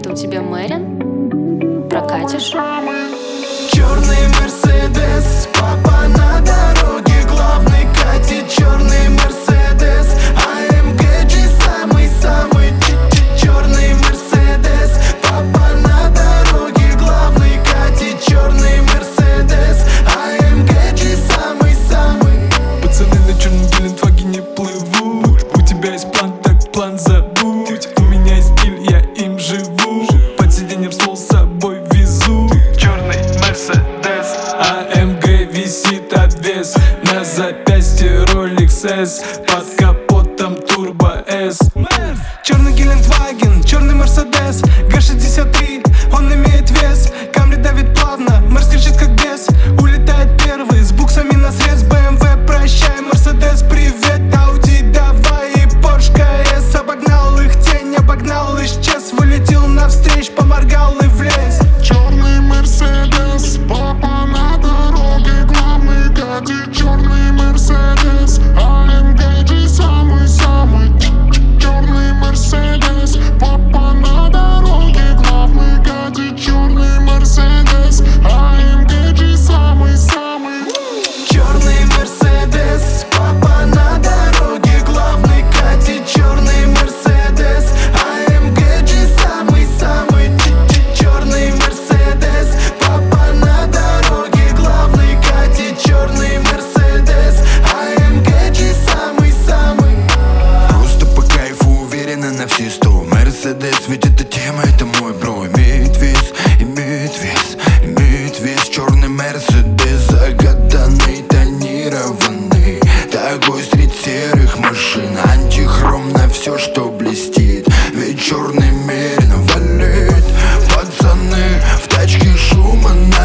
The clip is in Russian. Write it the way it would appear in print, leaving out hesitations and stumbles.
у тебя Мэрин? Прокатишь? Черный Мерседес, папа на дороге главный катит. Черный Мерседес, АМГ самый-самый. Черный Мерседес, папа на дороге главный катит. Черный Мерседес, АМГ самый-самый. Пацаны на черном Гелендвагене плывут. У тебя есть план, так план забудь. У меня есть стиль, я им живу. Под сиденьем стол с собой везу. Черный Мерседес, АМГ висит обвес. На запястье Rolex S, под капотом Turbo S. Черный Гелендваген, черный Мерседес, Г63, он имеет вес. Камри давит плавно, Мерс кричит как бес. Улетает первый, с буксами на срез. БМВ, прощай, Мерседес, привет. Ауди, давай, и Порш КС. Обогнал их тень, обогнал, исчез. Вылетел навстречу, поморгал и влез. Черный Мерседес, папа на дороге главный катит. Черный Мерседес, АМГ самый-самый. Черный Мерседес, папа на дороге главный катит. Черный Мерседес, АМГ самый-самый. Черный Мерседес, папа на дороге главный катит. Черный Мерседес, АМГ самый-самый. Черный Мерседес, папа на дороге главный катит. Черный Мерседес, АМГ самый-самый. Просто по кайфу уверенно на все 100. Мерседес, ведь эта тема, это мой бро. Имеет вес, имеет вес, имеет вес. Черный Мерседес, загаданный, тонированный. Такой среди серых машин. Антихром на все, что блестит. Ведь черный мерин валит. Пацаны, в тачке шума